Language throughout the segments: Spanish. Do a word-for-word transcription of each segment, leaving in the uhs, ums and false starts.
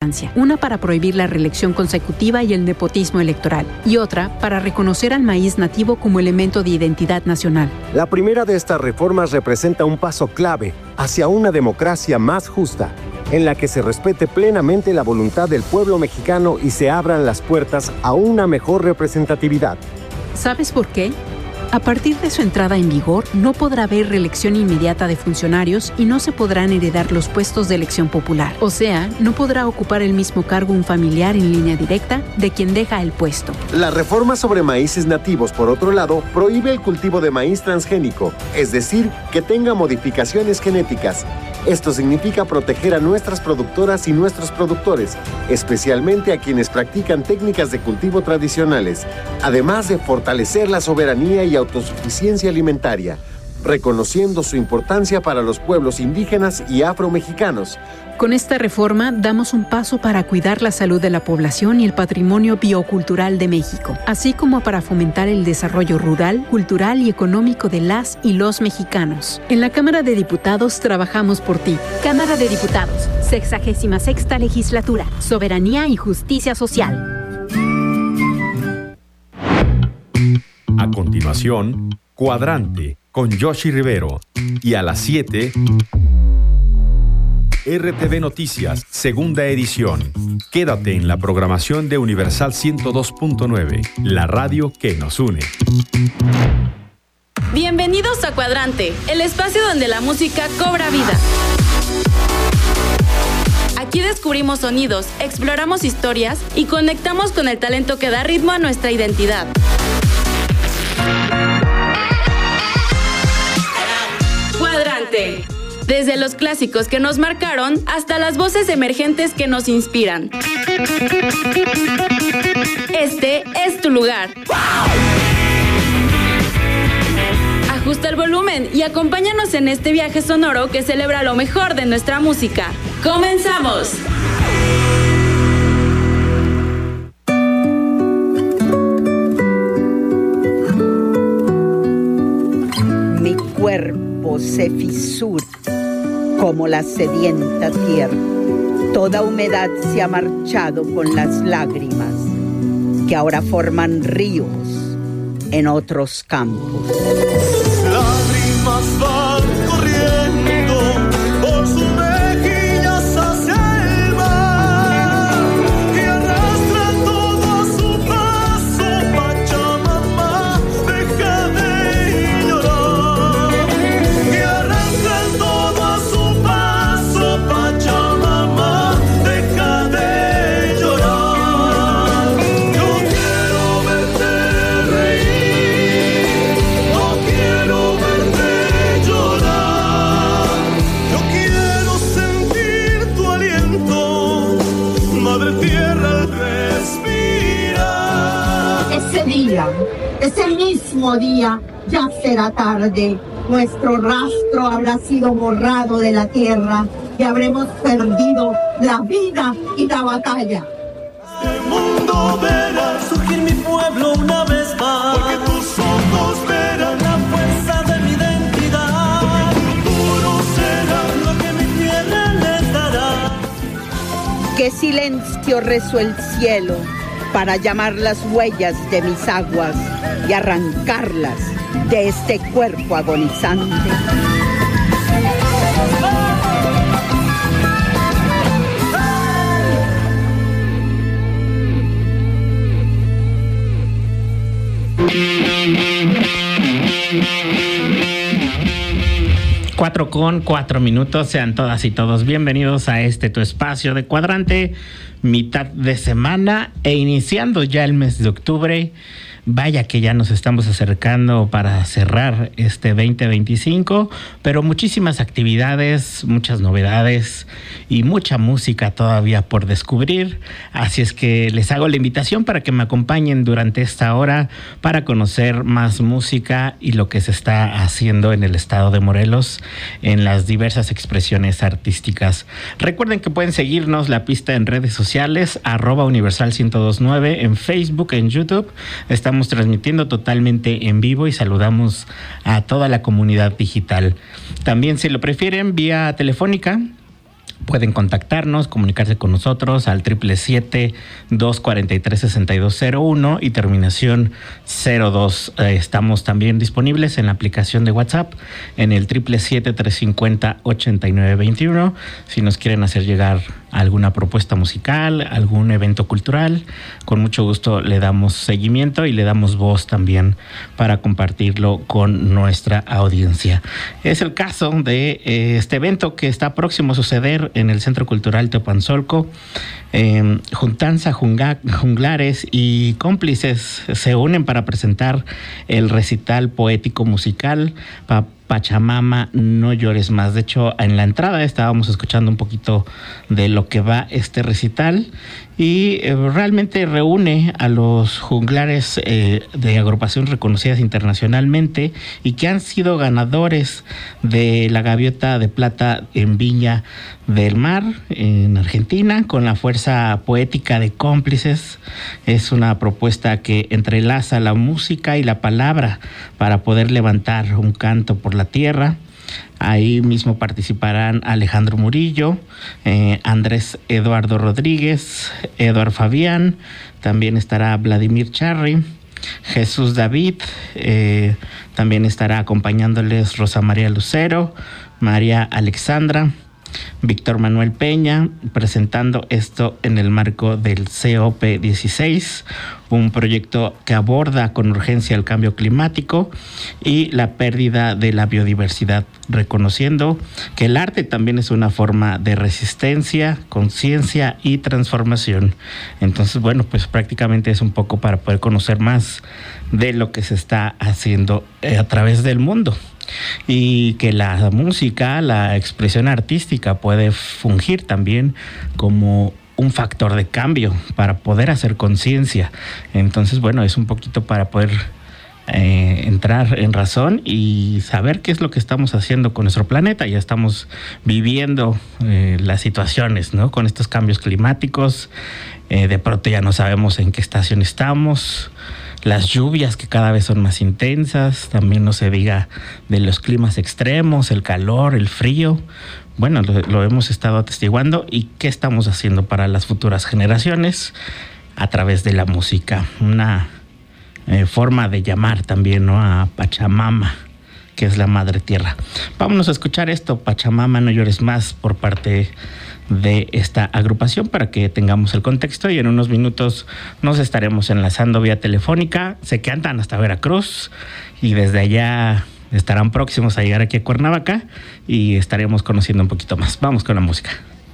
importancia. Una para prohibir la reelección consecutiva y el nepotismo electoral, y otra para reconocer al maíz nativo como elemento de identidad nacional. La primera de estas reformas representa un paso clave hacia una democracia más justa, en la que se respete plenamente la voluntad del pueblo mexicano y se abran las puertas a una mejor representatividad. ¿Sabes por qué? A partir de su entrada en vigor, no podrá haber reelección inmediata de funcionarios y no se podrán heredar los puestos de elección popular. O sea, no podrá ocupar el mismo cargo un familiar en línea directa de quien deja el puesto. La reforma sobre maíces nativos, por otro lado, prohíbe el cultivo de maíz transgénico, es decir, que tenga modificaciones genéticas. Esto significa proteger a nuestras productoras y nuestros productores, especialmente a quienes practican técnicas de cultivo tradicionales, además de fortalecer la soberanía y autosuficiencia alimentaria, reconociendo su importancia para los pueblos indígenas y afromexicanos. Con esta reforma damos un paso para cuidar la salud de la población y el patrimonio biocultural de México, así como para fomentar el desarrollo rural, cultural y económico de las y los mexicanos. En la Cámara de Diputados trabajamos por ti. Cámara de Diputados, sexagésima sexta legislatura, soberanía y justicia social. A continuación, Cuadrante con Yoshi Rivero. Y a las siete, R T V Noticias, segunda edición. Quédate en la programación de Universal ciento dos punto nueve, la radio que nos une. Bienvenidos a Cuadrante, el espacio donde la música cobra vida. Aquí descubrimos sonidos, exploramos historias y conectamos con el talento que da ritmo a nuestra identidad. Cuadrante. Desde los clásicos que nos marcaron hasta las voces emergentes que nos inspiran. Este es tu lugar. Ajusta el volumen y acompáñanos en este viaje sonoro que celebra lo mejor de nuestra música. ¡Comenzamos! Mi cuerpo se fisura como la sedienta tierra. Toda humedad se ha marchado con las lágrimas que ahora forman ríos en otros campos. Lágrimas van corriendo por sus mejillas hacia el mar y arrastran todo a su paso. Pachamama, deja de llorar y arrastran todo a su paso. Pachamama, deja de llorar. Yo quiero verte reír, no quiero verte llorar. Yo quiero sentir tu aliento, madre tierra, al respirar. Ese día, ese mismo día, ya será tarde. Nuestro rastro habrá sido borrado de la tierra y habremos perdido la vida y la batalla. Este mundo verá surgir mi pueblo una vez más, porque tus ojos verán la fuerza de mi identidad. El futuro será lo que mi tierra les dará. Qué silencio rezó el cielo para llamar las huellas de mis aguas y arrancarlas de este cuerpo agonizante. Cuatro con cuatro minutos, sean todas y todos bienvenidos a este tu espacio de Cuadrante, mitad de semana e iniciando ya el mes de octubre. Vaya que ya nos estamos acercando para cerrar este veinte veinticinco, pero muchísimas actividades, muchas novedades y mucha música todavía por descubrir. Así es que les hago la invitación para que me acompañen durante esta hora para conocer más música y lo que se está haciendo en el estado de Morelos en las diversas expresiones artísticas. Recuerden que pueden seguirnos la pista en redes sociales, arroba Universal ciento dos punto nueve, en Facebook, en YouTube. Estamos transmitiendo totalmente en vivo y saludamos a toda la comunidad digital. También, si lo prefieren, vía telefónica pueden contactarnos, comunicarse con nosotros al triple siete, dos cuarenta y tres, sesenta y dos cero uno y terminación cero dos. Eh, estamos también disponibles en la aplicación de WhatsApp en el triple siete, trescientos cincuenta, ochenta y nueve veintiuno. Si nos quieren hacer llegar alguna propuesta musical, algún evento cultural, con mucho gusto le damos seguimiento y le damos voz también para compartirlo con nuestra audiencia. Es el caso de eh, este evento que está próximo a suceder en el Centro Cultural Teopanzolco. Eh, Juntanza, Junga, Junglares y Cómplices se unen para presentar el recital poético musical pa Pachamama, no llores más. De hecho, en la entrada estábamos escuchando un poquito de lo que va este recital y eh, realmente reúne a los junglares eh, de agrupaciones reconocidas internacionalmente y que han sido ganadores de la Gaviota de Plata en Viña del Mar, en Argentina, con la fuerza poética de Cómplices. Es una propuesta que entrelaza la música y la palabra para poder levantar un canto por la tierra. Ahí mismo participarán Alejandro Murillo, eh, Andrés Eduardo Rodríguez, Eduard Fabián, también estará Vladimir Charri, Jesús David, eh, también estará acompañándoles Rosa María Lucero, María Alexandra, Víctor Manuel Peña, presentando esto en el marco del C O P dieciséis, un proyecto que aborda con urgencia el cambio climático y la pérdida de la biodiversidad, reconociendo que el arte también es una forma de resistencia, conciencia y transformación. Entonces, bueno, pues prácticamente es un poco para poder conocer más de lo que se está haciendo a través del mundo. Y que la música, la expresión artística puede fungir también como un factor de cambio para poder hacer conciencia. Entonces, bueno, es un poquito para poder eh, entrar en razón y saber qué es lo que estamos haciendo con nuestro planeta. Ya estamos viviendo eh, las situaciones, ¿no? Con estos cambios climáticos, eh, de pronto ya no sabemos en qué estación estamos. Las lluvias que cada vez son más intensas, también no se diga de los climas extremos, el calor, el frío. Bueno, lo, lo hemos estado atestiguando. ¿Y qué estamos haciendo para las futuras generaciones? A través de la música, una eh, forma de llamar también, ¿no?, a Pachamama, que es la madre tierra. Vámonos a escuchar esto, Pachamama, no llores más, por parte de esta agrupación para que tengamos el contexto, y en unos minutos nos estaremos enlazando vía telefónica. Se cantan hasta Veracruz y desde allá estarán próximos a llegar aquí a Cuernavaca y estaremos conociendo un poquito más. Vamos con la música.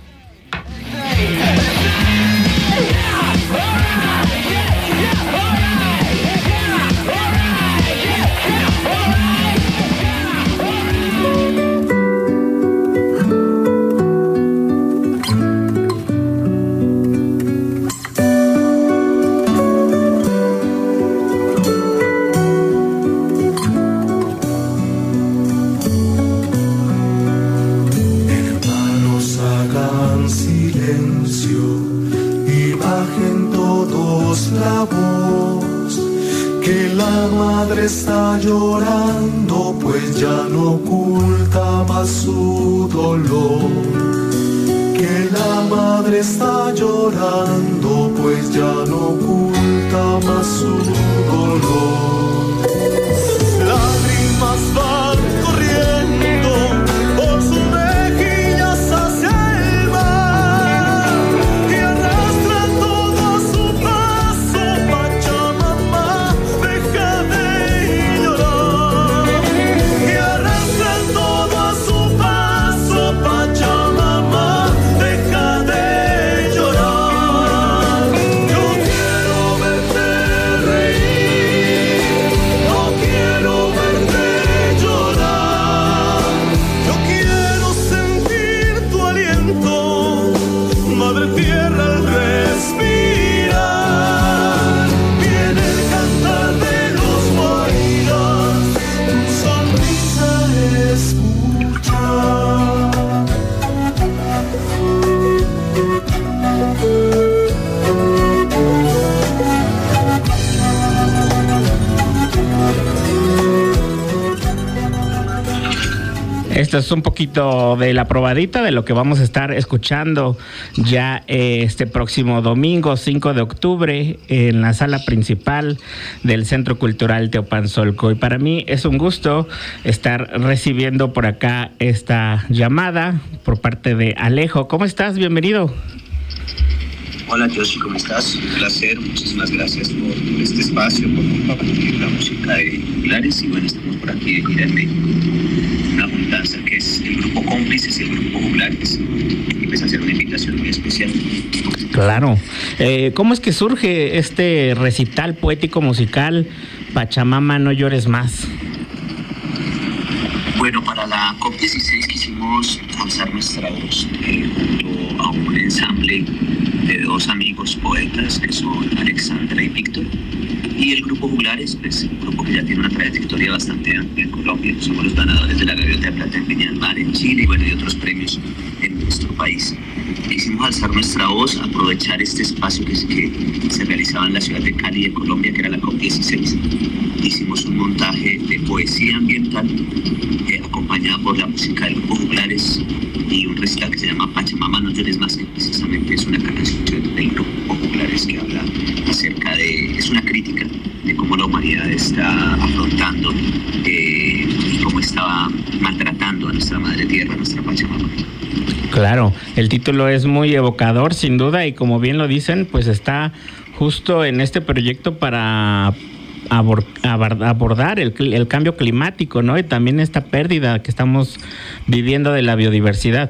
Está llorando, pues ya no oculta más su dolor. Que la madre está llorando, pues ya no oculta más su dolor. Lágrimas van corriendo por sus mejillas hacia el mar y arrastran todo a su paso. Pachamama, deja de esto es un poquito de la probadita de lo que vamos a estar escuchando ya eh, este próximo domingo cinco de octubre en la sala principal del Centro Cultural Teopanzolco. Y para mí es un gusto estar recibiendo por acá esta llamada por parte de Alejo. ¿Cómo estás? Bienvenido. Hola Joshi, ¿cómo estás? Un placer, muchísimas gracias por, por este espacio, por compartir la música de Juglares. Y bueno, estamos por aquí de gira en México, una juntanza que es el grupo Cómplices y el grupo Juglares, y pues hacer una invitación muy especial. Claro. Eh, ¿Cómo es que surge este recital poético musical Pachamama No Llores Más? Bueno, para la COP dieciséis quisimos alzar nuestra voz eh, junto a un ensamble de dos amigos poetas que son Alexandra y Víctor, y el grupo Juglares, pues un grupo que ya tiene una trayectoria bastante amplia en Colombia. Somos los ganadores de la Gaviota de Plata en Viña del Mar, en Chile, y bueno, y otros premios en nuestro país. Quisimos alzar nuestra voz, aprovechar este espacio que, que se realizaba en la ciudad de Cali, de Colombia, que era la COP dieciséis. Hicimos un montaje de poesía ambiental eh, acompañada por la música del grupo Juglares y un recital que se llama Pachamama No Llores Más, que precisamente es una canción del grupo Juglares que habla acerca de, es una crítica de cómo la humanidad está afrontando eh, y cómo estaba maltratando a nuestra madre tierra, a nuestra Pachamama. Claro, el título es muy evocador sin duda, y como bien lo dicen, pues está justo en este proyecto para abordar el, el cambio climático, ¿no? Y también esta pérdida que estamos viviendo de la biodiversidad.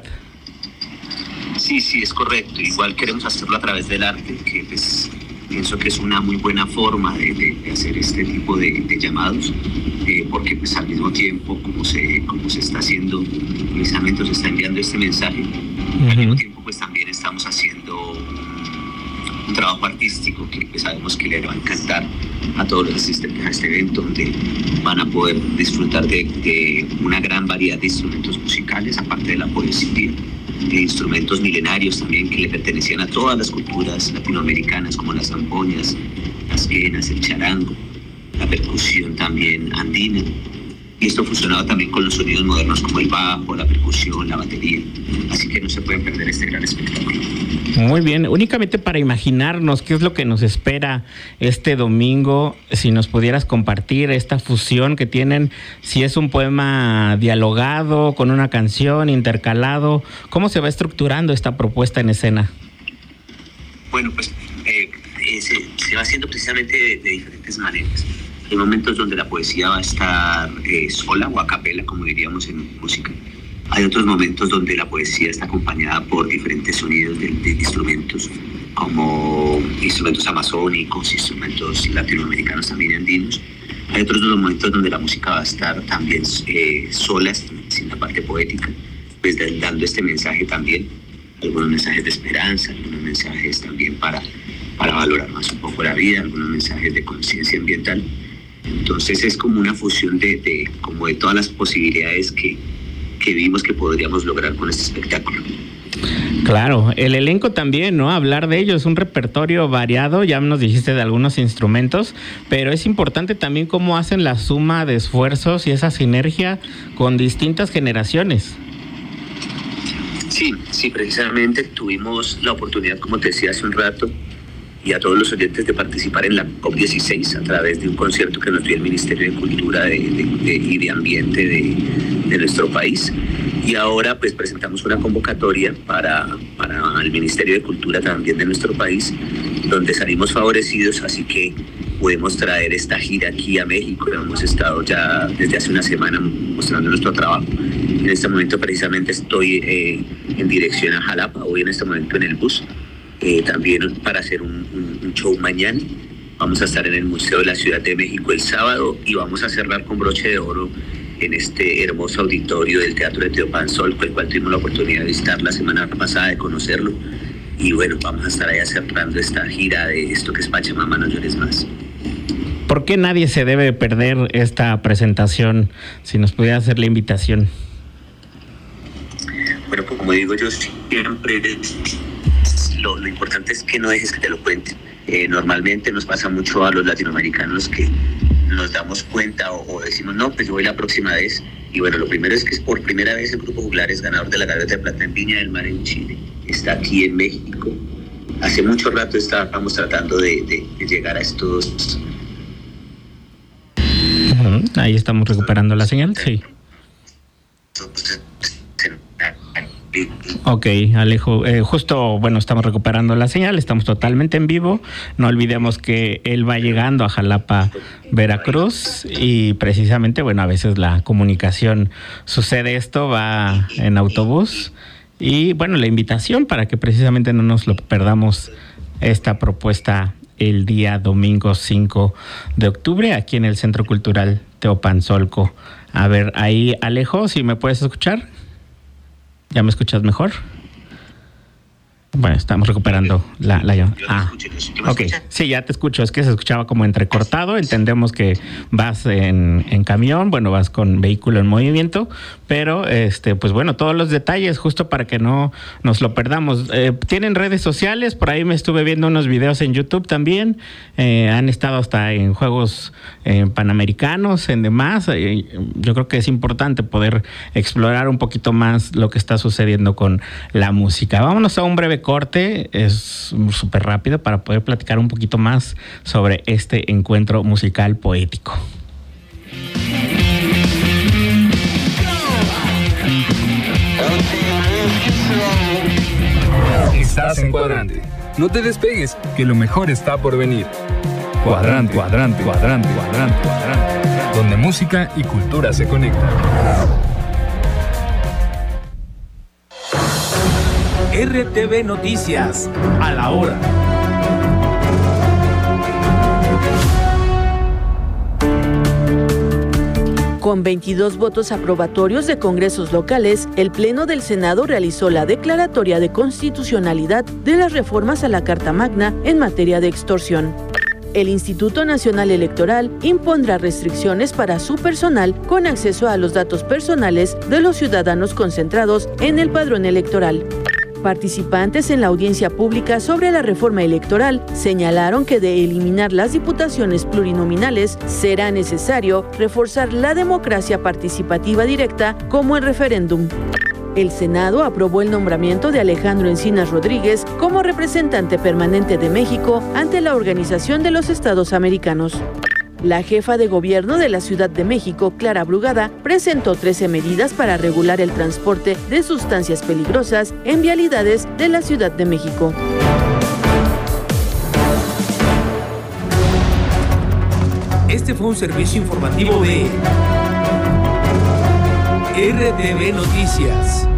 Sí, sí, es correcto. Igual queremos hacerlo a través del arte, que pues pienso que es una muy buena forma de, de, de hacer este tipo de, de llamados, eh, porque pues al mismo tiempo como se, como se está haciendo, precisamente se está enviando este mensaje, uh-huh. Al mismo tiempo pues también estamos haciendo un, un trabajo artístico que pues, sabemos que le va a encantar a todos los asistentes a este evento, donde van a poder disfrutar de, de una gran variedad de instrumentos musicales, aparte de la poesía, de instrumentos milenarios también que le pertenecían a todas las culturas latinoamericanas, como las zampoñas, las quenas, el charango, la percusión también andina. Y esto fusionado también con los sonidos modernos como el bajo, la percusión, la batería. Así que no se pueden perder este gran espectáculo. Muy bien, únicamente para imaginarnos qué es lo que nos espera este domingo, si nos pudieras compartir esta fusión que tienen, si es un poema dialogado con una canción, intercalado, ¿cómo se va estructurando esta propuesta en escena? Bueno, pues eh, eh, se, se va haciendo precisamente de, de diferentes maneras. Hay momentos donde la poesía va a estar eh, sola o a capela, como diríamos en música. Hay otros momentos donde la poesía está acompañada por diferentes sonidos de, de instrumentos, como instrumentos amazónicos, instrumentos latinoamericanos también andinos. Hay otros momentos donde la música va a estar también eh, sola, sin la parte poética, pues dando este mensaje también, algunos mensajes de esperanza, algunos mensajes también para, para valorar más un poco la vida, algunos mensajes de conciencia ambiental. Entonces es como una fusión de, de, como de todas las posibilidades que, que vimos que podríamos lograr con este espectáculo. Claro, el elenco también, ¿no? Hablar de ello, es un repertorio variado, ya nos dijiste de algunos instrumentos, pero es importante también cómo hacen la suma de esfuerzos y esa sinergia con distintas generaciones. Sí, sí, precisamente tuvimos la oportunidad, como te decía hace un rato, y a todos los oyentes, de participar en la COP dieciséis a través de un concierto que nos dio el Ministerio de Cultura de, de, de, y de Ambiente de, de nuestro país. Y ahora pues presentamos una convocatoria para, para el Ministerio de Cultura también de nuestro país, donde salimos favorecidos, así que podemos traer esta gira aquí a México. Hemos estado ya desde hace una semana mostrando nuestro trabajo. En este momento precisamente estoy eh, en dirección a Jalapa, hoy en este momento en el bus. Eh, también para hacer un, un, un show mañana. Vamos a estar en el Museo de la Ciudad de México el sábado y vamos a cerrar con broche de oro en este hermoso auditorio del Teatro de Teopanzolco, el cual tuvimos la oportunidad de visitar la semana pasada, de conocerlo. Y bueno, vamos a estar allá cerrando esta gira de esto que es Pachamama No Llores Más. ¿Por qué nadie se debe perder esta presentación? Si nos pudiera hacer la invitación. Bueno, pues como digo yo siempre, Lo, lo importante es que no dejes que te lo cuenten. Eh, normalmente nos pasa mucho a los latinoamericanos que nos damos cuenta o, o decimos, no, pues yo voy la próxima vez, Y bueno, lo primero es que es por primera vez el Grupo Juglar es ganador de la Gaviota de Plata en Viña del Mar en Chile. Está aquí en México. Hace mucho rato estábamos tratando de, de, de llegar a estos... Uh-huh. Ahí estamos recuperando la señal, sí. Ok, Alejo, eh, justo, bueno, estamos recuperando la señal, estamos totalmente en vivo. No olvidemos que él va llegando a Jalapa, Veracruz, y precisamente, bueno, a veces la comunicación sucede esto, va en autobús. Y bueno, la invitación para que precisamente no nos lo perdamos, esta propuesta el día domingo cinco de octubre aquí en el Centro Cultural Teopanzolco. A ver, ahí, Alejo, si me puedes escuchar. ¿Ya me escuchas mejor? Bueno, estamos recuperando la... la ah, ok, sí, ya te escucho. Es que se escuchaba como entrecortado. Entendemos que vas en, en camión, bueno, vas con vehículo en movimiento, pero, este, pues bueno, todos los detalles justo para que no nos lo perdamos. Eh, Tienen redes sociales, por ahí me estuve viendo unos videos en YouTube también. Eh, han estado hasta en Juegos eh, Panamericanos, en demás. Eh, yo creo que es importante poder explorar un poquito más lo que está sucediendo con la música. Vámonos a un breve corte, es súper rápido para poder platicar un poquito más sobre este encuentro musical poético. Estás en Cuadrante. No te despegues, que lo mejor está por venir. Cuadrante, cuadrante, cuadrante, cuadrante, cuadrante. Donde música y cultura se conectan. R T V Noticias, a la hora. Con veintidós votos aprobatorios de congresos locales, el Pleno del Senado realizó la declaratoria de constitucionalidad de las reformas a la Carta Magna en materia de extorsión. El Instituto Nacional Electoral impondrá restricciones para su personal con acceso a los datos personales de los ciudadanos concentrados en el padrón electoral. Participantes en la audiencia pública sobre la reforma electoral señalaron que de eliminar las diputaciones plurinominales será necesario reforzar la democracia participativa directa como el referéndum. El Senado aprobó el nombramiento de Alejandro Encinas Rodríguez como representante permanente de México ante la Organización de los Estados Americanos. La jefa de gobierno de la Ciudad de México, Clara Brugada, presentó trece medidas para regular el transporte de sustancias peligrosas en vialidades de la Ciudad de México. Este fue un servicio informativo de R T V Noticias.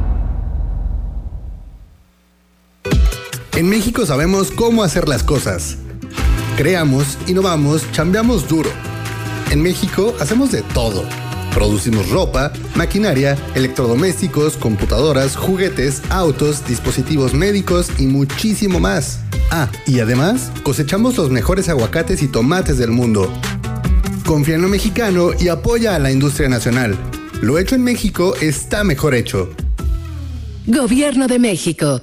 En México sabemos cómo hacer las cosas. Creamos, innovamos, chambeamos duro. En México hacemos de todo. Producimos ropa, maquinaria, electrodomésticos, computadoras, juguetes, autos, dispositivos médicos y muchísimo más. Ah, y además cosechamos los mejores aguacates y tomates del mundo. Confía en lo mexicano y apoya a la industria nacional. Lo hecho en México está mejor hecho. Gobierno de México.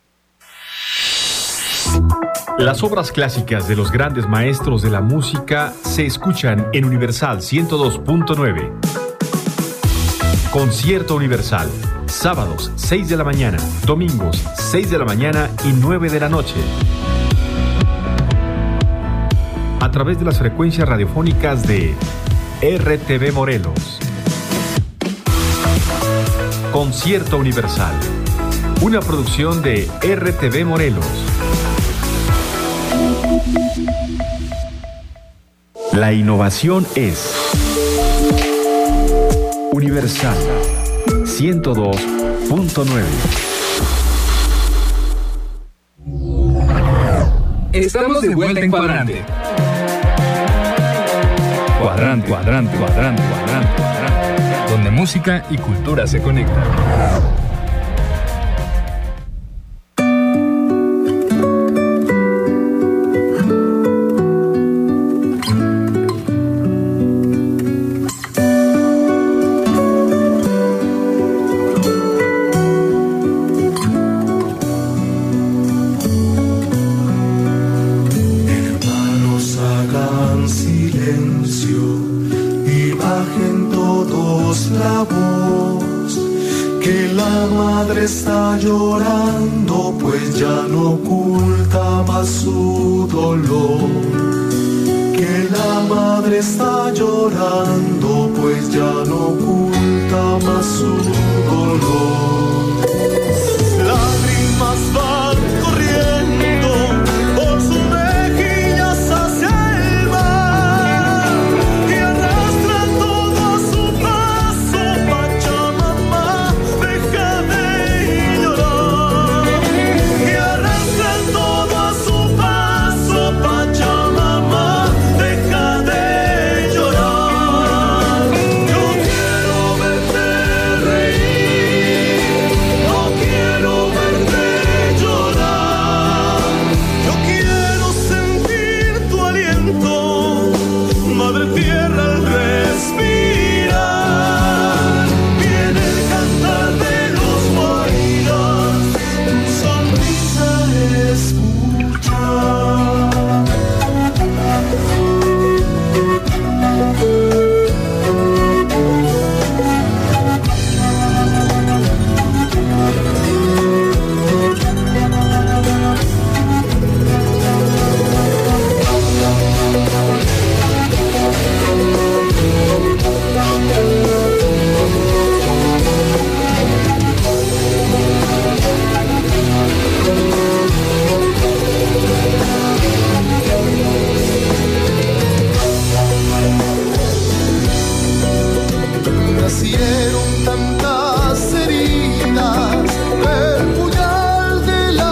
Las obras clásicas de los grandes maestros de la música se escuchan en Universal ciento dos punto nueve. Concierto Universal, sábados seis de la mañana, domingos seis de la mañana y nueve de la noche. A través de las frecuencias radiofónicas de R T V Morelos. Concierto Universal, una producción de R T V Morelos. La innovación es Universal ciento dos punto nueve. Estamos de vuelta en Cuadrante. Cuadrante, cuadrante, cuadrante, cuadrante, cuadrante. Donde música y cultura se conectan. Bajen todos la madre está llorando, pues ya no oculta más su dolor. Que la madre está llorando, pues ya no oculta más su dolor. Sus lágrimas van corriendo por sus mejillas hacia el mar y arrastran todo a su paso. Pachamama, deja de llorar. Y arrastran todo a su paso. Pachamama, deja de llorar. Yo quiero verte reír, no quiero verte llorar. Yo quiero sentir tu aliento, madre tierra, al respirar. Viene el cantar de los guairas, tu sonrisa escuchar. Nacieron tantas heridas del puñal de la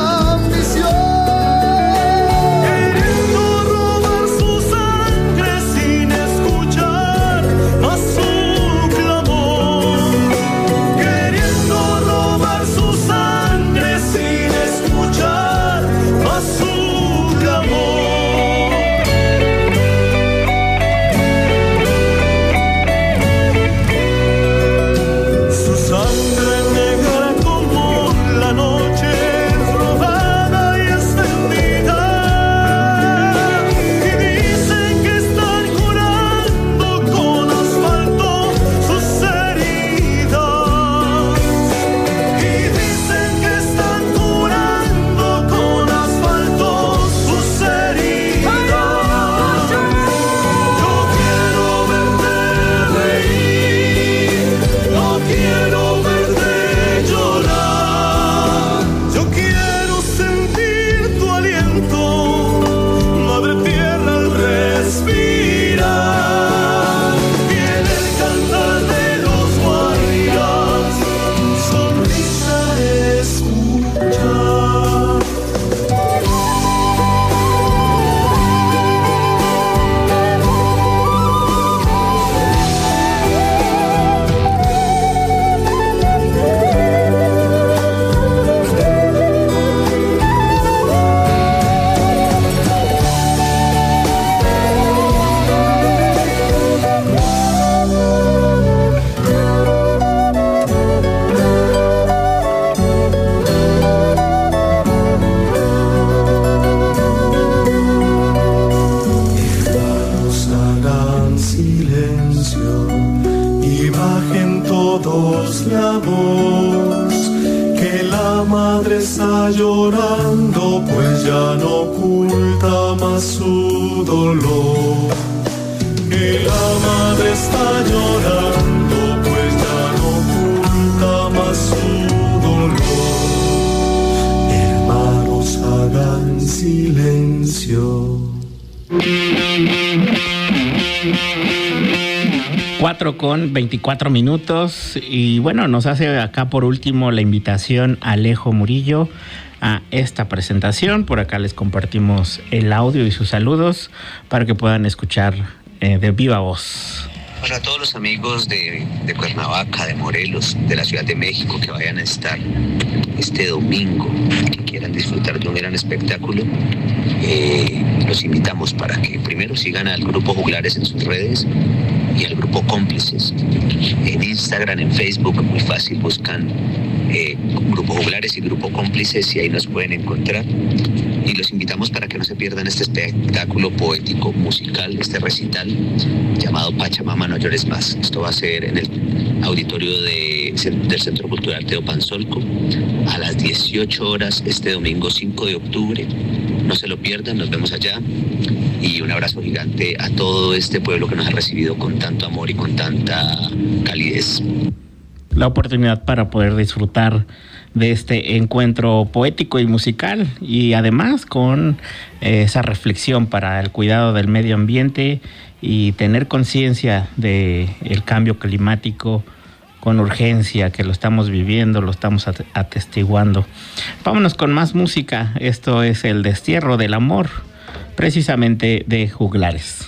ambición, queriendo robar su sangre sin escuchar más su clamor. Queriendo robar su sangre sin escuchar más su clamor. Su sangre negra como la noche robada y extendida. Y dicen que están curando con asfalto sus heridas. Y dicen que están curando con asfalto sus heridas. Yo quiero verte reír, no quiero verte llorar. Yo quiero sentir tu aliento, madre tierra, al respirar. Viene el cantar de los guairas, tu sonrisa escuchar. Hermanos, hagan silencio y bajen todos la voz, que la madre está llorando, pues ya no oculta más su dolor. Que la madre está llorando, pues ya no oculta más su dolor. Hermanos, hagan silencio. cuatro con veinticuatro minutos y bueno, nos hace acá por último la invitación Alejo Murillo a esta presentación. Por acá les compartimos el audio y sus saludos para que puedan escuchar eh, de viva voz. Para todos los amigos de, de Cuernavaca, de Morelos, de la Ciudad de México que vayan a estar este domingo, que quieran disfrutar de un gran espectáculo, eh, los invitamos para que primero sigan al Grupo Juglares en sus redes y al Grupo Cómplices. En Instagram, en Facebook, muy fácil, buscan eh, Grupo Juglares y Grupo Cómplices y ahí nos pueden encontrar. y los invitamos para que no se pierdan este espectáculo poético musical, este recital llamado Pachamama No Llores Más. Esto va a ser en el auditorio de, del Centro Cultural Teo Panzolco a las dieciocho horas este domingo cinco de octubre. No se lo pierdan, nos vemos allá y un abrazo gigante a todo este pueblo que nos ha recibido con tanto amor y con tanta calidez. La oportunidad para poder disfrutar de este encuentro poético y musical y además con eh, esa reflexión para el cuidado del medio ambiente y tener conciencia de el cambio climático con urgencia, que lo estamos viviendo, lo estamos atestiguando. Vámonos con más música. Esto es El Destierro del Amor, precisamente de Juglares.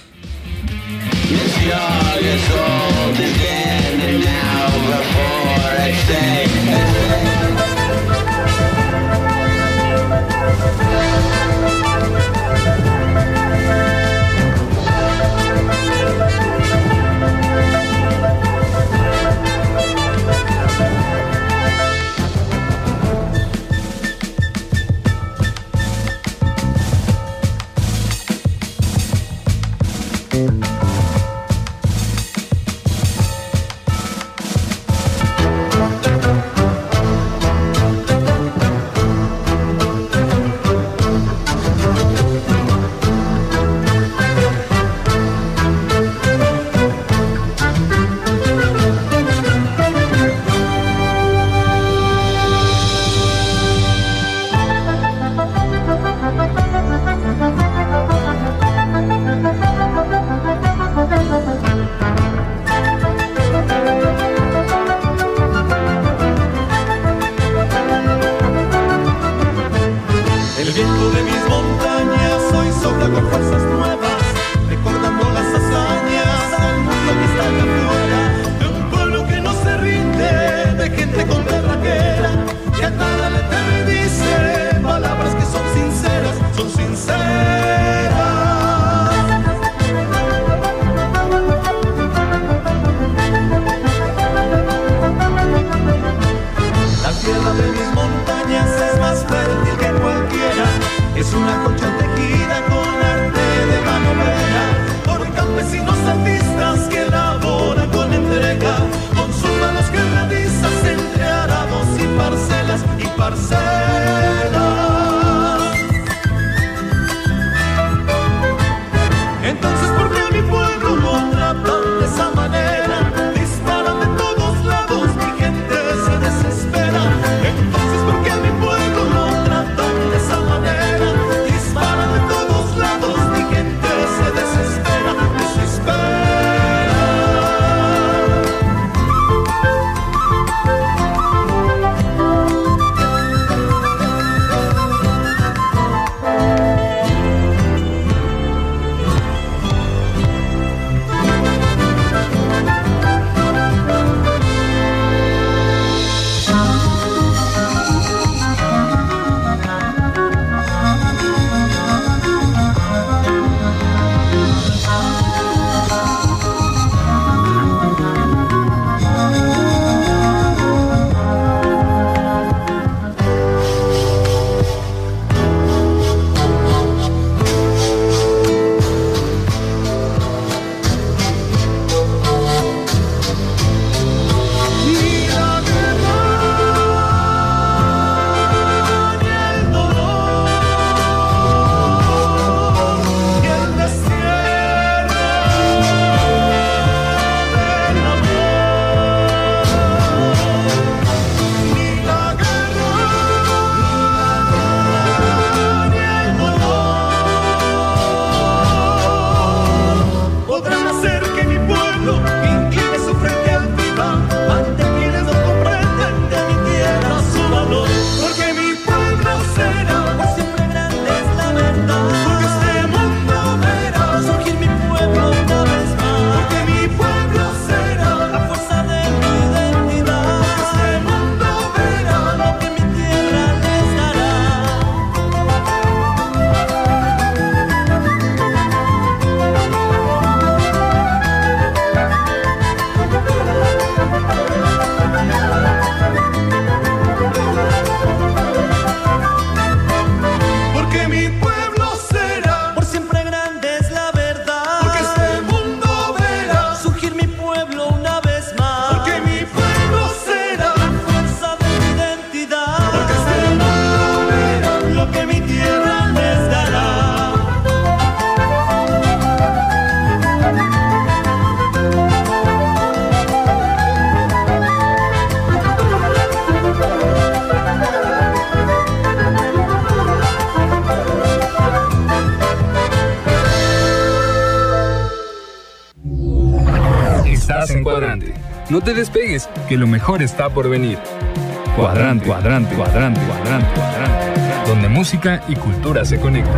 Estás en Cuadrante. No te despegues, que lo mejor está por venir. Cuadrante, cuadrante, cuadrante, cuadrante, cuadrante. Donde música y cultura se conectan.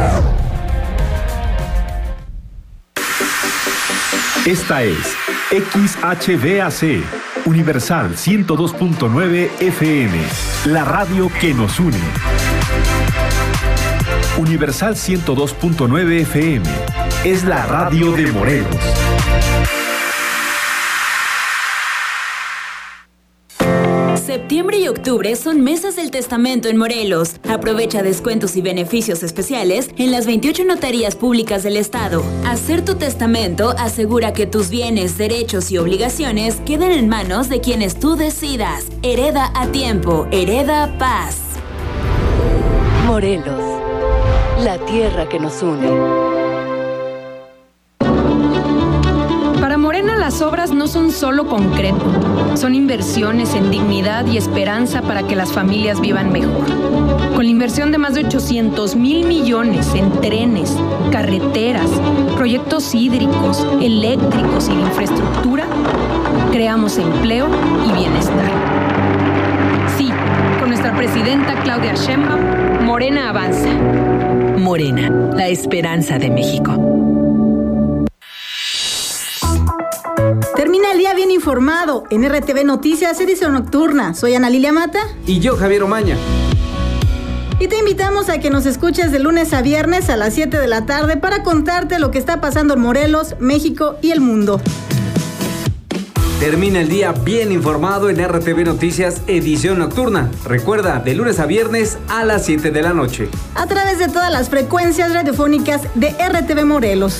Esta es X H B A C, Universal ciento dos punto nueve F M, la radio que nos une. Universal ciento dos punto nueve F M, es la radio de Morelos. Septiembre y octubre son meses del testamento en Morelos. Aprovecha descuentos y beneficios especiales en las veintiocho notarías públicas del estado. Hacer tu testamento asegura que tus bienes, derechos y obligaciones queden en manos de quienes tú decidas. Hereda a tiempo, hereda paz. Morelos, la tierra que nos une. Para Morena, las obras no son solo concreto, son inversiones en dignidad y esperanza para que las familias vivan mejor. Con la inversión de más de ochocientos mil millones en trenes, carreteras, proyectos hídricos, eléctricos y de infraestructura, creamos empleo y bienestar. Sí, con nuestra presidenta Claudia Sheinbaum, Morena avanza. Morena, la esperanza de México. Termina el día bien informado en R T V Noticias, edición nocturna. Soy Ana Lilia Mata. Y yo, Javier Omaña. Y te invitamos a que nos escuches de lunes a viernes a las siete de la tarde para contarte lo que está pasando en Morelos, México y el mundo. Termina el día bien informado en R T V Noticias, edición nocturna. Recuerda, de lunes a viernes a las siete de la noche. A través de todas las frecuencias radiofónicas de R T V Morelos.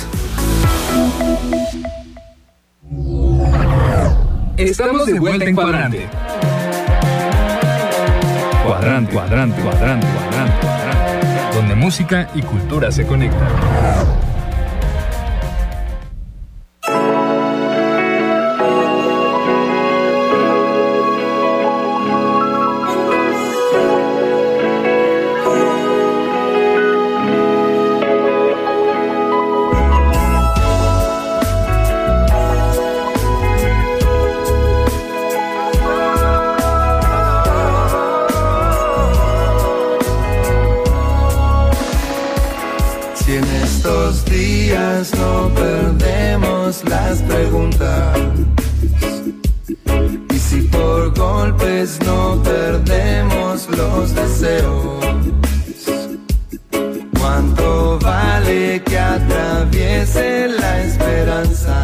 Estamos de vuelta en Cuadrante. Cuadrante, cuadrante, cuadrante, cuadrante, cuadrante. Donde música y cultura se conectan. No perdemos las preguntas, y si por golpes no perdemos los deseos, ¿cuánto vale que atraviese la esperanza?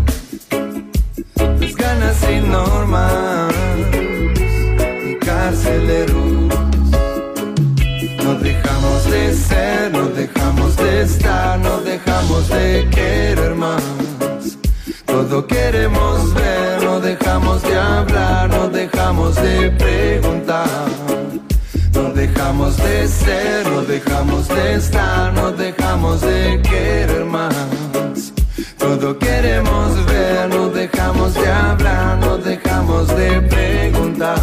Las ganas sin normas y carceleros. No dejamos de ser, no dejamos de estar, no dejamos de querer más. Todo queremos ver, no dejamos de hablar, no dejamos de preguntar. No dejamos de ser, no dejamos de estar, no dejamos de querer más. Todo queremos ver, no dejamos de hablar, no dejamos de preguntar.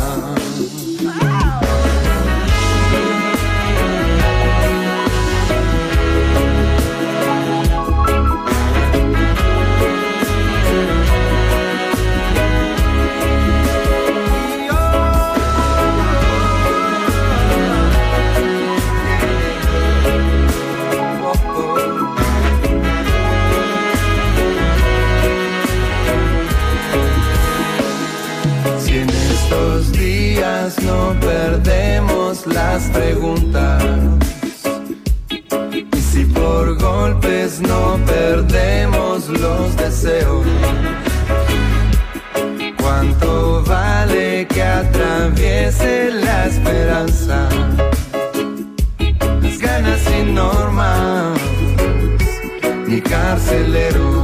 No perdemos las preguntas, y si por golpes no perdemos los deseos, ¿cuánto vale que atraviese la esperanza? Las ganas sin normas ni carceleros.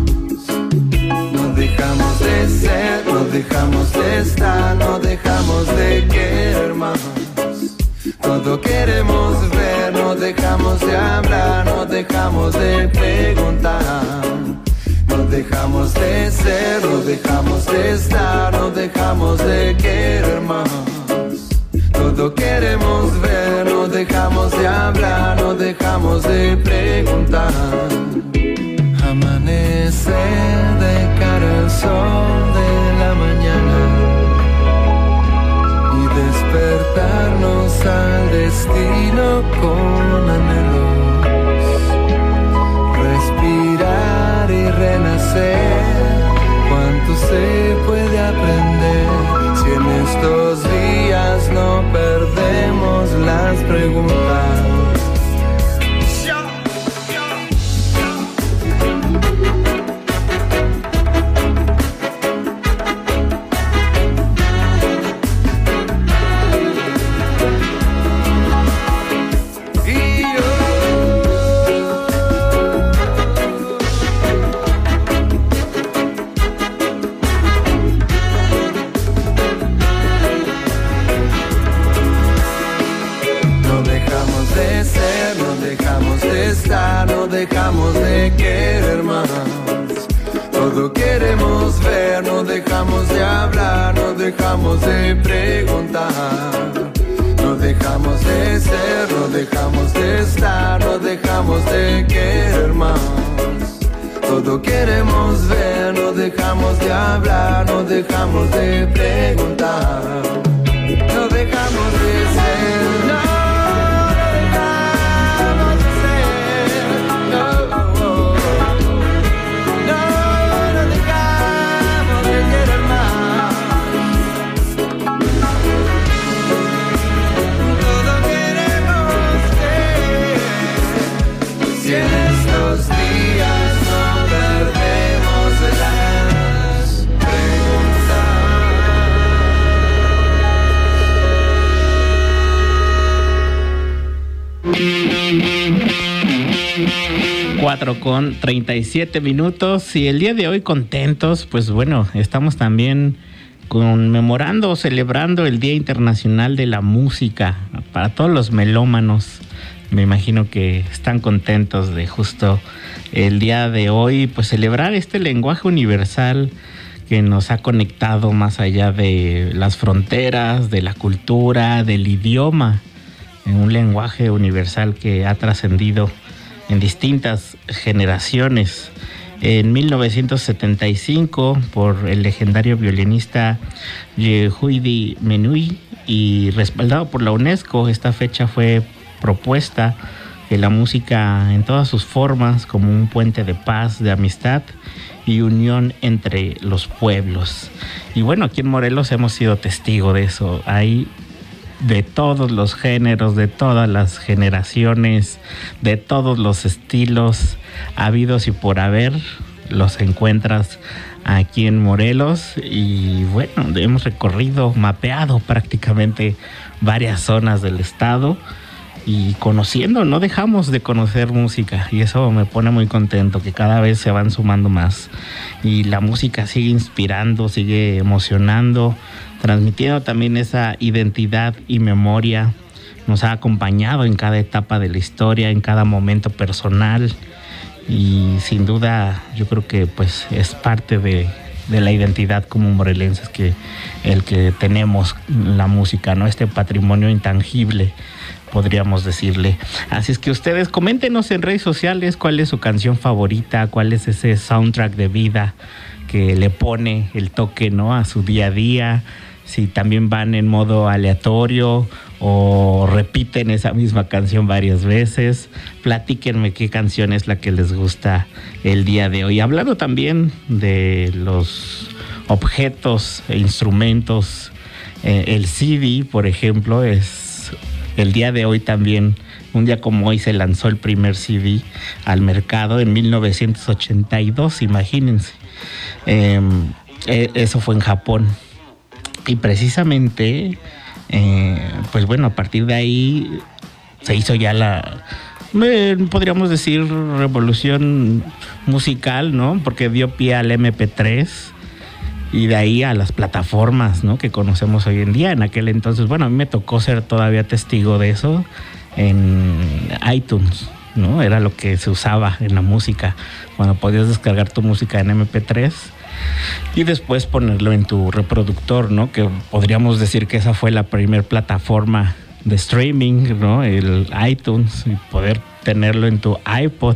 No dejamos de ser, no dejamos de estar, no dejamos de querer más. Todo queremos ver, no dejamos de hablar, no dejamos de preguntar. No dejamos de ser, no dejamos de estar, no dejamos de querer más. Todo queremos ver, no dejamos de hablar, no dejamos de preguntar. Amanecer de cara al sol de la mañana y despertarnos al destino con anhelos, respirar y renacer. ¿Cuánto se puede aprender si en estos días no perdemos las preguntas? No dejamos de querer más, todo queremos ver, no dejamos de hablar, no dejamos de preguntar, no dejamos de ser, no dejamos de estar, no dejamos de querer más, todo queremos ver, no dejamos de hablar, no dejamos de preguntar, no dejamos de ser, no. cuatro con treinta y siete minutos y el día de hoy contentos, pues bueno, estamos también conmemorando, celebrando el Día Internacional de la Música. Para todos los melómanos, me imagino que están contentos de justo el día de hoy, pues celebrar este lenguaje universal que nos ha conectado más allá de las fronteras, de la cultura, del idioma, en un lenguaje universal que ha trascendido en distintas generaciones. En mil novecientos setenta y cinco, por el legendario violinista Yehudi Menuhin y respaldado por la UNESCO, esta fecha fue propuesta que la música en todas sus formas como un puente de paz, de amistad y unión entre los pueblos. Y bueno, aquí en Morelos hemos sido testigo de eso. Hay de todos los géneros, de todas las generaciones, de todos los estilos habidos y por haber, los encuentras aquí en Morelos. Y bueno, hemos recorrido, mapeado prácticamente varias zonas del estado y conociendo, no dejamos de conocer música, y eso me pone muy contento, que cada vez se van sumando más y la música sigue inspirando, sigue emocionando, transmitiendo también esa identidad y memoria. Nos ha acompañado en cada etapa de la historia, en cada momento personal, y sin duda yo creo que pues es parte de, de la identidad como morelenses, que el que tenemos la música, ¿no? Este patrimonio intangible, podríamos decirle. Así es que ustedes coméntenos en redes sociales cuál es su canción favorita, cuál es ese soundtrack de vida que le pone el toque, ¿no?, a su día a día. Si también van en modo aleatorio o repiten esa misma canción varias veces, platíquenme qué canción es la que les gusta el día de hoy. Hablando también de los objetos e instrumentos, eh, el C D, por ejemplo, es el día de hoy también, un día como hoy se lanzó el primer C D al mercado en mil novecientos ochenta y dos, imagínense. Eh, eso fue en Japón. Y precisamente, eh, pues bueno, a partir de ahí se hizo ya la, eh, podríamos decir, revolución musical, ¿no? Porque dio pie al eme pe tres y de ahí a las plataformas, ¿no?, que conocemos hoy en día. En aquel entonces, bueno, a mí me tocó ser todavía testigo de eso en iTunes, ¿no? Era lo que se usaba en la música, cuando podías descargar tu música en eme pe tres y después ponerlo en tu reproductor, ¿no? Que podríamos decir que esa fue la primer plataforma de streaming, ¿no? El iTunes, y poder tenerlo en tu iPod,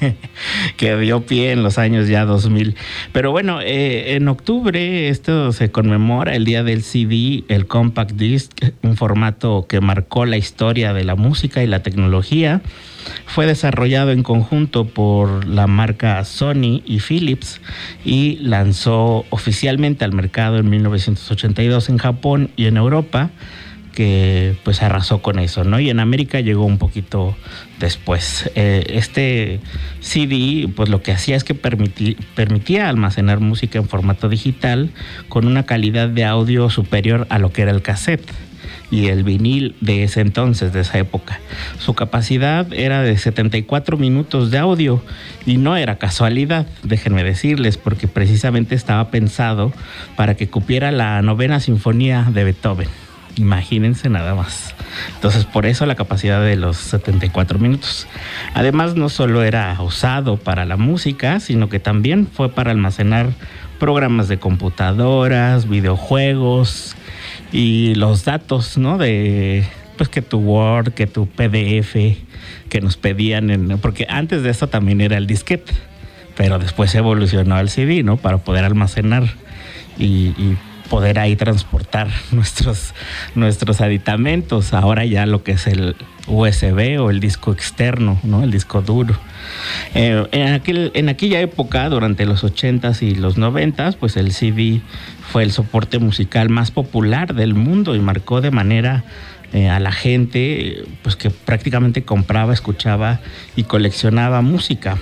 que dio pie en los años ya dos mil. Pero bueno, eh, en octubre esto se conmemora el día del C D, el Compact Disc, un formato que marcó la historia de la música y la tecnología. Fue desarrollado en conjunto por la marca Sony y Philips y lanzó oficialmente al mercado en mil novecientos ochenta y dos en Japón y en Europa, que pues arrasó con eso, ¿no? Y en América llegó un poquito después. Eh, este C D, pues lo que hacía es que permití, permitía almacenar música en formato digital con una calidad de audio superior a lo que era el cassette y el vinil de ese entonces, de esa época. Su capacidad era de setenta y cuatro minutos de audio y no era casualidad, déjenme decirles, porque precisamente estaba pensado para que cupiera la novena sinfonía de Beethoven. Imagínense nada más. Entonces, por eso la capacidad de los setenta y cuatro minutos. Además, no solo era usado para la música, sino que también fue para almacenar programas de computadoras, videojuegos y los datos, ¿no? De, pues, que tu Word, que tu P D F, que nos pedían, en, porque antes de eso también era el disquete, pero después evolucionó al C D, ¿no? Para poder almacenar y, y poder ahí transportar nuestros, nuestros aditamentos. Ahora ya lo que es el U S B o el disco externo, ¿no? El disco duro. Eh, en, aquel, en aquella época, durante los ochentas y los noventas, pues el C D fue el soporte musical más popular del mundo y marcó de manera eh, a la gente, pues que prácticamente compraba, escuchaba y coleccionaba música.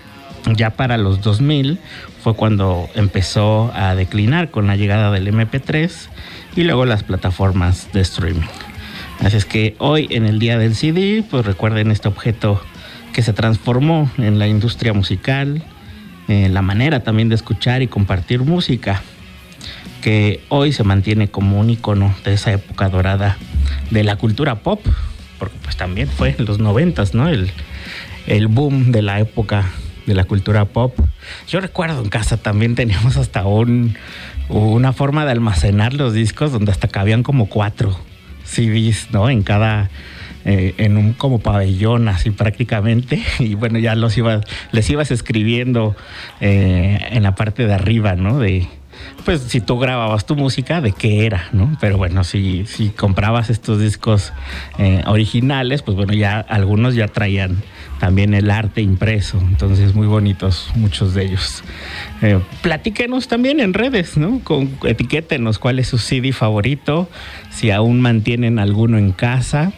Ya para los dos mil fue cuando empezó a declinar con la llegada del eme pe tres y luego las plataformas de streaming. Así es que hoy, en el día del C D, pues recuerden este objeto que se transformó en la industria musical, en la manera también de escuchar y compartir música, que hoy se mantiene como un icono de esa época dorada de la cultura pop, porque pues también fue en los noventas, ¿no? El, el boom de la época de la cultura pop. Yo recuerdo en casa también teníamos hasta un, una forma de almacenar los discos donde hasta cabían como cuatro C Ds, ¿no? En cada, eh, en un como pabellón así prácticamente. Y bueno, ya los ibas, les ibas escribiendo eh, en la parte de arriba, ¿no? De, pues si tú grababas tu música, de qué era, ¿no? Pero bueno, si, si comprabas estos discos eh, originales, pues bueno, ya algunos ya traían también el arte impreso, entonces muy bonitos muchos de ellos. Eh, platíquenos también en redes, ¿no? Con, etiquétenos cuál es su C D favorito, si aún mantienen alguno en casa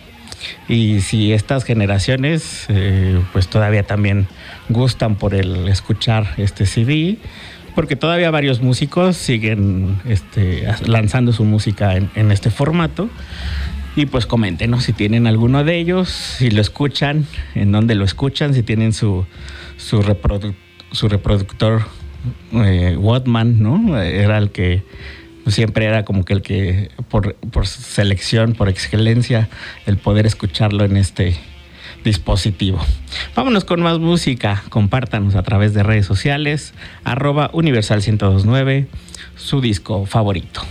y si estas generaciones eh, pues todavía también gustan por el escuchar este C D, porque todavía varios músicos siguen este, lanzando su música en, en este formato. Y pues coméntenos si tienen alguno de ellos, si lo escuchan, en dónde lo escuchan, si tienen su, su, reprodu- su reproductor eh, Walkman, ¿no? Era el que siempre era como que el que por, por selección, por excelencia, el poder escucharlo en este dispositivo. Vámonos con más música. Compártanos a través de redes sociales, arroba Universal ciento dos punto nueve, su disco favorito.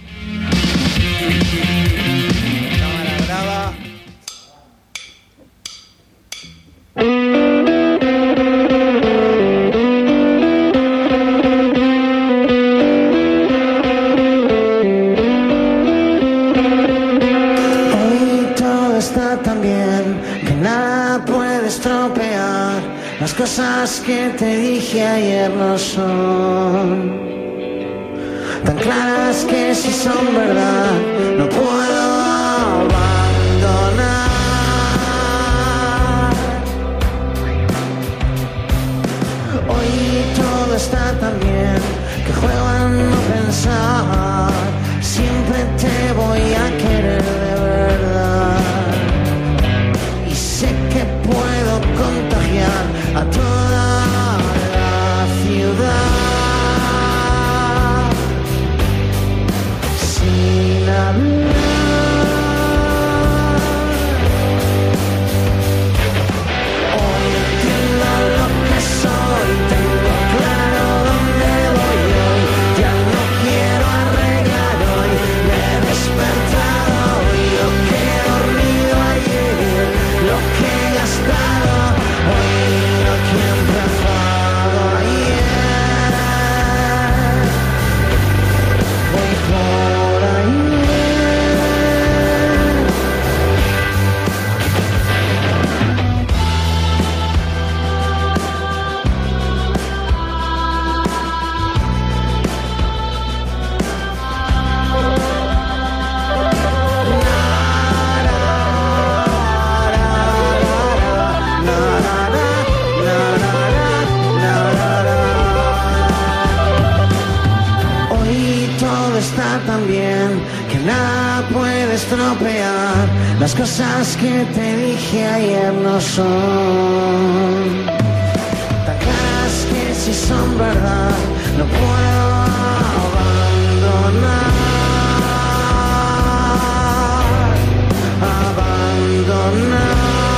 Las cosas que te dije ayer no son tan claras que si son verdad no puedo abandonar. Hoy todo está tan bien que juego a no pensar. Siempre te voy a querer de verdad y sé que puedo contagiar a toda la ciudad sin hablar. Hoy entiendo lo que soy, tengo claro dónde voy hoy. Ya no quiero arreglar hoy, me he despertado y las cosas que te dije ayer no son tan claras que si son verdad no puedo abandonar, abandonar.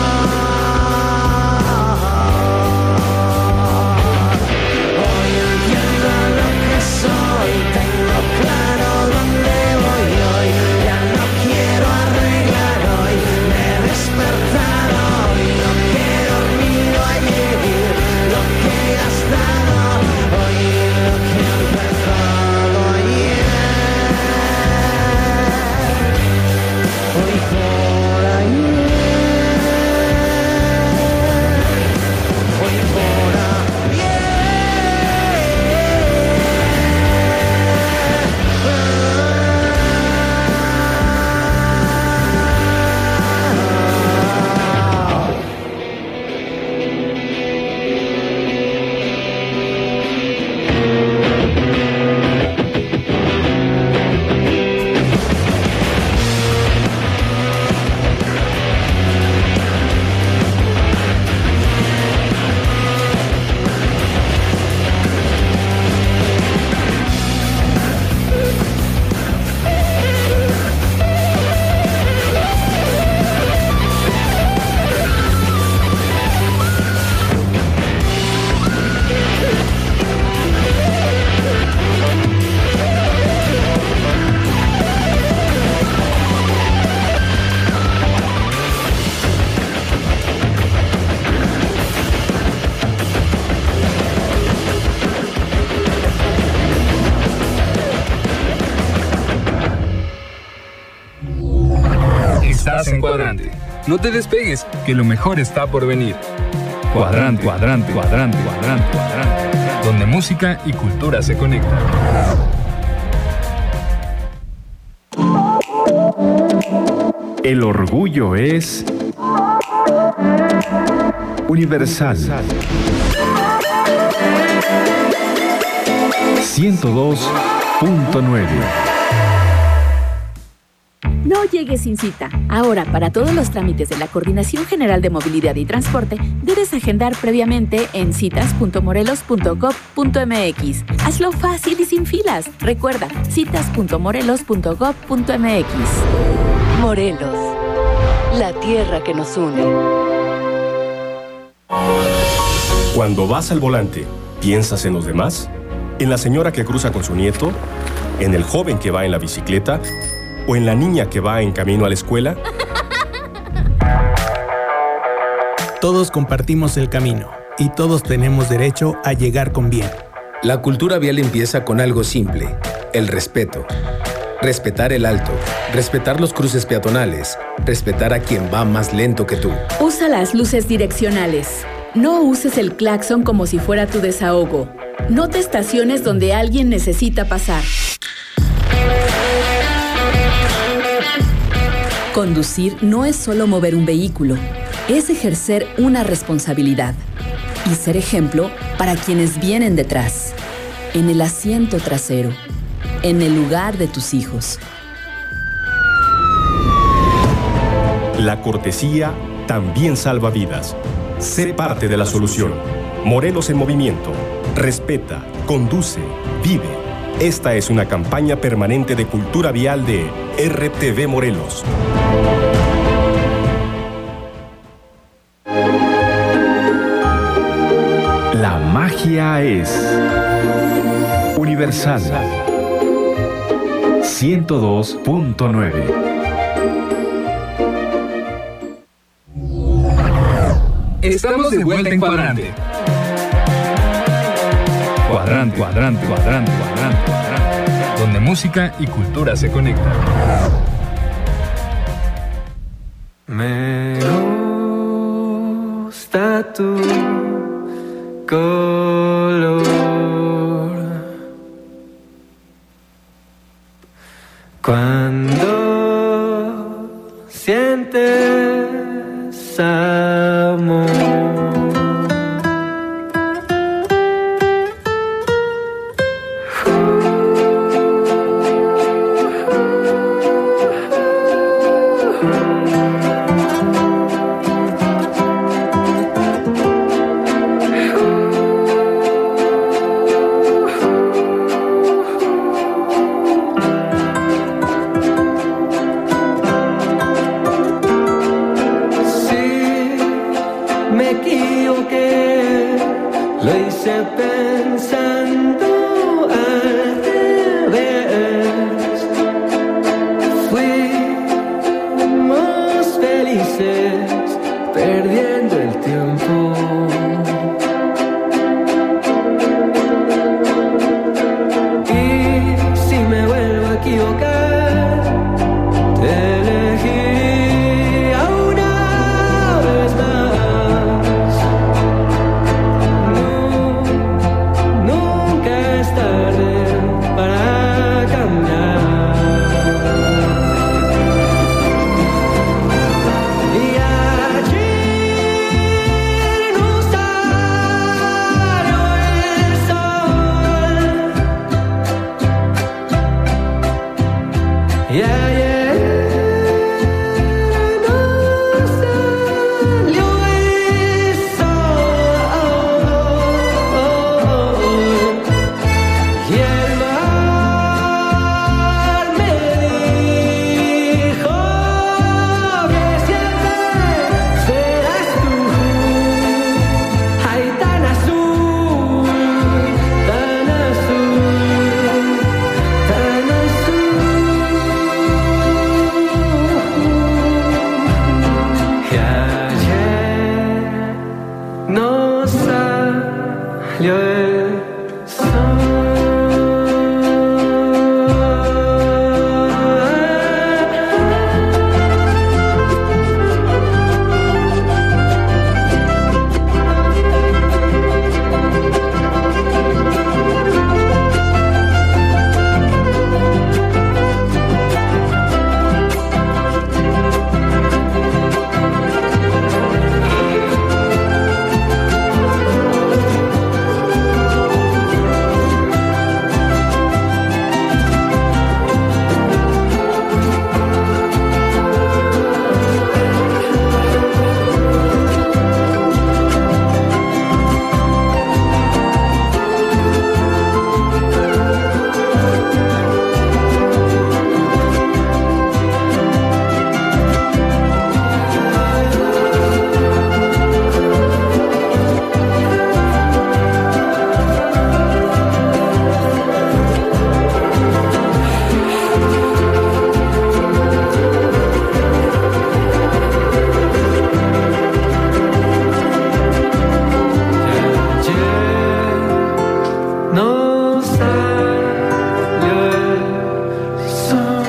Hoy entiendo lo que soy, tengo claro dónde voy hoy, ya no quiero arreglar hoy, me he despertado hoy, lo que he dormido ayer, lo que he gastado hoy, lo que he empezado ayer, hoy por ayer, hoy por ayer. Estás en Cuadrante. No te despegues, que lo mejor está por venir. Cuadrante, cuadrante, cuadrante, cuadrante, cuadrante. Donde música y cultura se conectan. El orgullo es universal. ciento dos punto nueve. No llegues sin cita. Ahora, para todos los trámites de la Coordinación General de Movilidad y Transporte, debes agendar previamente en citas punto morelos punto gob punto mx. Hazlo fácil y sin filas. Recuerda, citas punto morelos punto gob punto mx. Morelos, la tierra que nos une. Cuando vas al volante, ¿piensas en los demás? ¿En la señora que cruza con su nieto? ¿En el joven que va en la bicicleta? ¿O en la niña que va en camino a la escuela? Todos compartimos el camino y todos tenemos derecho a llegar con bien. La cultura vial empieza con algo simple, el respeto. Respetar el alto, respetar los cruces peatonales, respetar a quien va más lento que tú. Usa las luces direccionales. No uses el claxon como si fuera tu desahogo. No te estaciones donde alguien necesita pasar. Conducir no es solo mover un vehículo, es ejercer una responsabilidad y ser ejemplo para quienes vienen detrás, en el asiento trasero, en el lugar de tus hijos. La cortesía también salva vidas. Sé parte de la solución. Morelos en movimiento. Respeta, conduce, vive. Esta es una campaña permanente de cultura vial de R T V Morelos. La magia es universal. ciento dos punto nueve. Estamos de vuelta en Cuadrante. Cuadrante, cuadrante, cuadrante, cuadrante, cuadrante. Donde música y cultura se conectan. Me gusta tu color. Cuando sientes amor. equivoqué, lo hice pensando al revés. Fuimos felices perdiendo el tiempo. Y si me vuelvo a equivocar, te elegiría una vez más. No, nunca es tarde para cambiar. Y ayer no salió el sol. Y ayer no salió el sol. Y el mar me dijo que siempre serás tú. Ay, tan azul, tan azul, tan azul. Y ayer no salió el no salió el sol.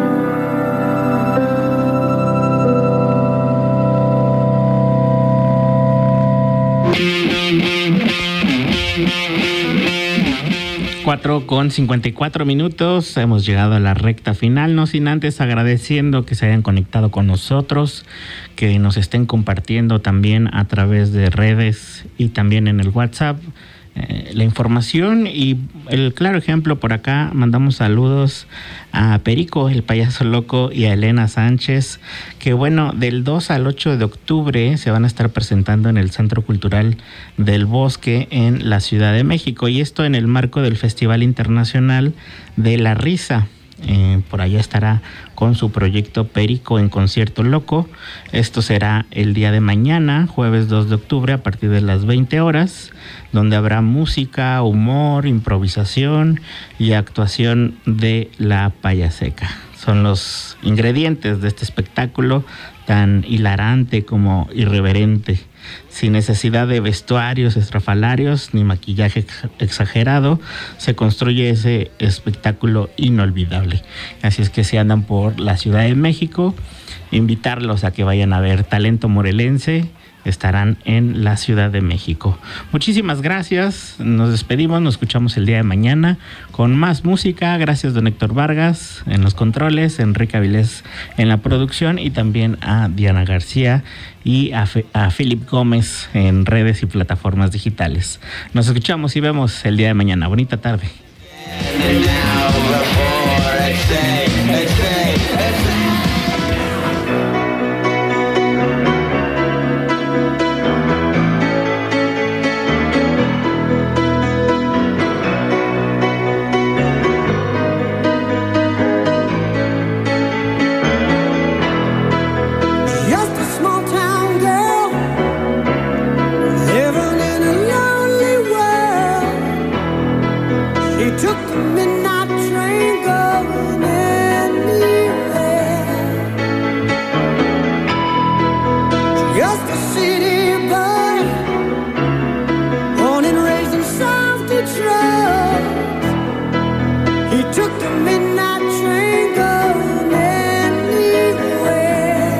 cuatro con cincuenta y cuatro minutos, hemos llegado a la recta final, no sin antes agradeciendo que se hayan conectado con nosotros, que nos estén compartiendo también a través de redes y también en el WhatsApp eh, la información. Y el claro ejemplo, por acá mandamos saludos a Perico, el payaso loco, y a Elena Sánchez, que bueno, del dos al ocho de octubre se van a estar presentando en el Centro Cultural del Bosque en la Ciudad de México, y esto en el marco del Festival Internacional de la Risa. Eh, por allá estará con su proyecto Perico en Concierto Loco. Esto será el día de mañana, jueves dos de octubre, a partir de las veinte horas, donde habrá música, humor, improvisación y actuación de la payaseca. Son los ingredientes de este espectáculo tan hilarante como irreverente, sin necesidad de vestuarios estrafalarios ni maquillaje exagerado. Se construye ese espectáculo inolvidable. Así es que si andan por la Ciudad de México, invitarlos a que vayan a ver talento morelense. Estarán en la Ciudad de México. Muchísimas gracias. Nos despedimos. Nos escuchamos el día de mañana con más música. Gracias, don Héctor Vargas en los controles, Enrique Avilés en la producción, y también a Diana García y a, Fe, a Philip Gómez en redes y plataformas digitales. Nos escuchamos y vemos el día de mañana. Bonita tarde. Just a small town girl the midnight train going anywhere. Just a city boy, born and raised in South Detroit. He took the midnight train going anywhere.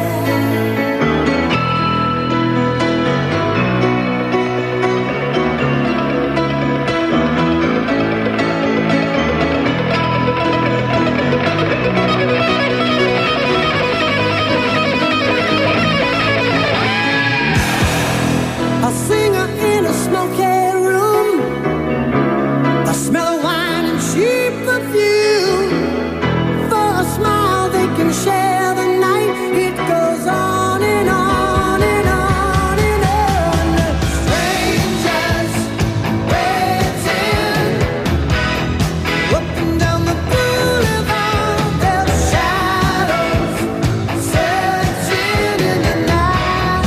A singer in a smoky room, the smell of wine and cheap perfume. For a smile they can share the night. It goes on and on and on and on. Strangers waiting up and down the boulevard. Their shadows searching in the night.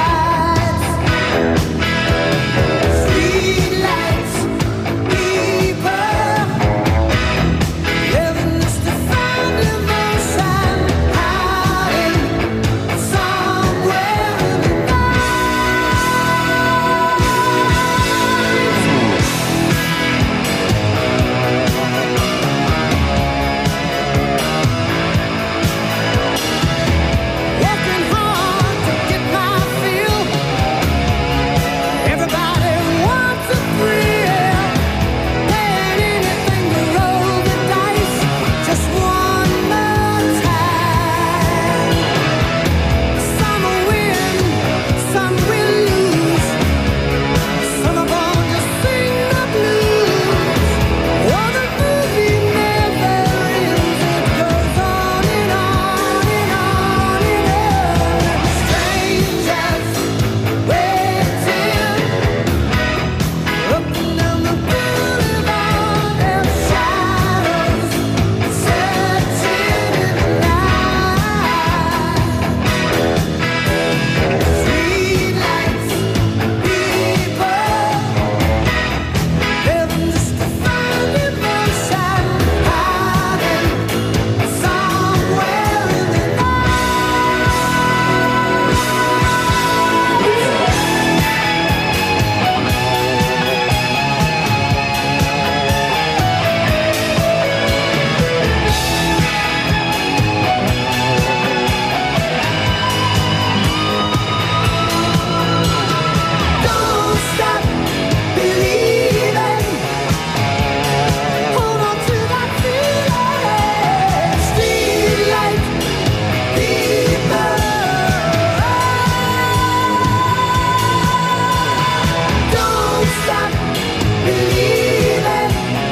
Streetlights, people, living just to find emotion, hiding somewhere in the working hard to get my fill. Everybody wants a thrill, paying anything to roll the dice just one more time. Some will win, some will lose. Some are born to sing the blues. Oh, the movie never ends. It goes on and on and on and on. Strangers waiting up and down the boulevard. Their shadows searching in the night. Streetlights, people, living just to find emotion, hiding somewhere in the Don't stop believing. Hold on to that feeling. Streetlight people. Don't stop believing.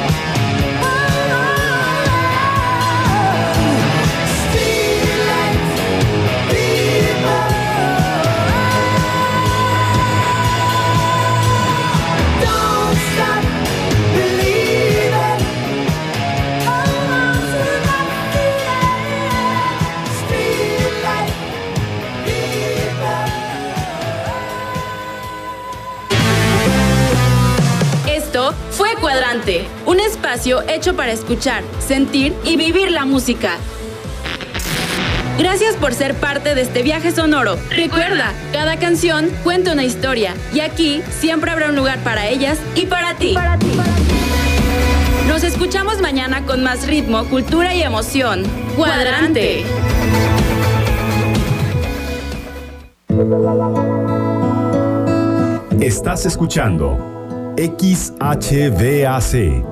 Streetlight people. Don't stop believing. Hold on to that feeling. Streetlight people. Esto fue Cuadrante, un espacio hecho para escuchar, sentir y vivir la música. Gracias por ser parte de este viaje sonoro. Recuerda, cada canción cuenta una historia y aquí siempre habrá un lugar para ellas y para ti. Nos escuchamos mañana con más ritmo, cultura y emoción. Cuadrante. Estás escuchando X H V A C.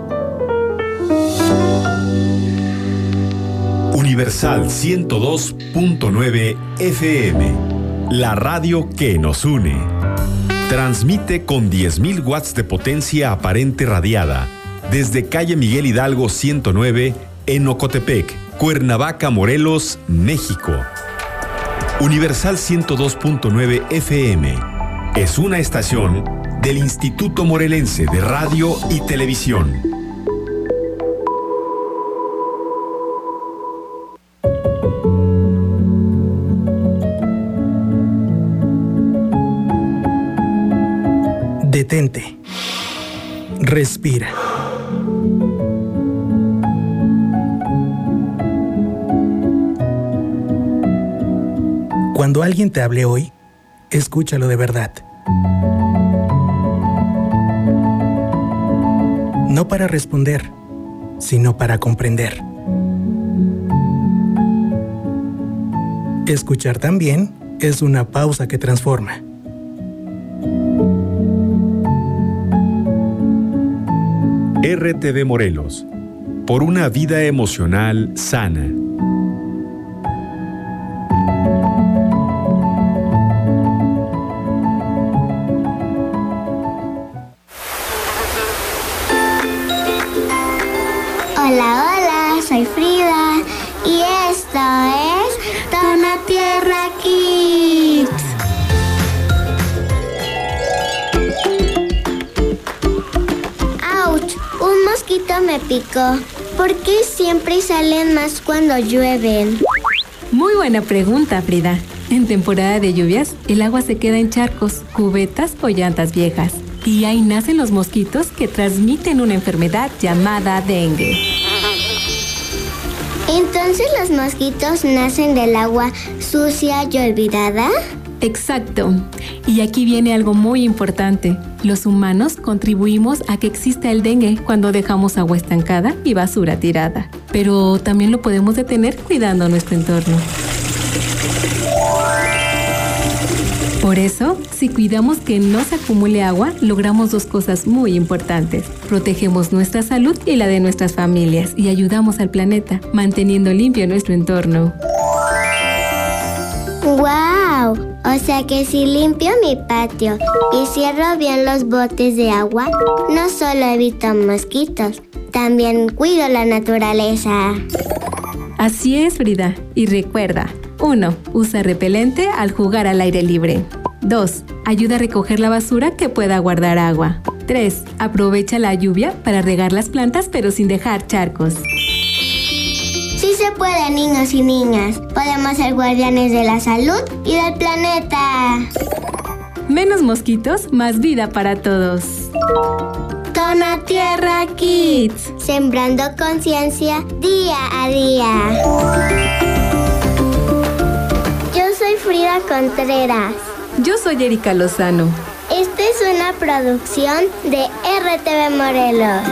Universal ciento dos punto nueve F M. La radio que nos une. Transmite con diez mil watts de potencia aparente radiada desde calle Miguel Hidalgo ciento nueve en Ocotepec, Cuernavaca, Morelos, México. Universal ciento dos punto nueve F M es una estación del Instituto Morelense de Radio y Televisión. Detente. Respira. Cuando alguien te hable hoy, escúchalo de verdad. No para responder, sino para comprender. Escuchar también es una pausa que transforma. R T V Morelos, por una vida emocional sana. Hola, hola, soy Frida y esto es Tona Tierra Kids. ¡Auch! Un mosquito me picó. ¿Por qué siempre salen más cuando llueven? Muy buena pregunta, Frida. En temporada de lluvias, el agua se queda en charcos, cubetas o llantas viejas. Y ahí nacen los mosquitos que transmiten una enfermedad llamada dengue. ¿Entonces los mosquitos nacen del agua sucia y olvidada? Exacto. Y aquí viene algo muy importante. Los humanos contribuimos a que exista el dengue cuando dejamos agua estancada y basura tirada. Pero también lo podemos detener cuidando nuestro entorno. Por eso, si cuidamos que no se acumule agua, logramos dos cosas muy importantes. Protegemos nuestra salud y la de nuestras familias y ayudamos al planeta, manteniendo limpio nuestro entorno. ¡Guau! O sea que si limpio mi patio y cierro bien los botes de agua, no solo evito mosquitos, también cuido la naturaleza. Así es, Frida. Y recuerda, uno. Usa repelente al jugar al aire libre. dos. Ayuda a recoger la basura que pueda guardar agua. tres. Aprovecha la lluvia para regar las plantas pero sin dejar charcos. Sí se puede, niños y niñas. Podemos ser guardianes de la salud y del planeta. Menos mosquitos, más vida para todos. Tona Tierra Kids. Sembrando conciencia día a día. Yo soy Frida Contreras. Yo soy Erika Lozano. Esta es una producción de R T V Morelos.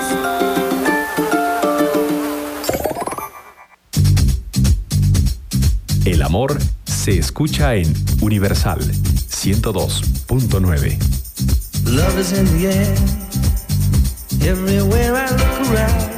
El amor se escucha en Universal ciento dos punto nueve. Love is in the air, everywhere I look around.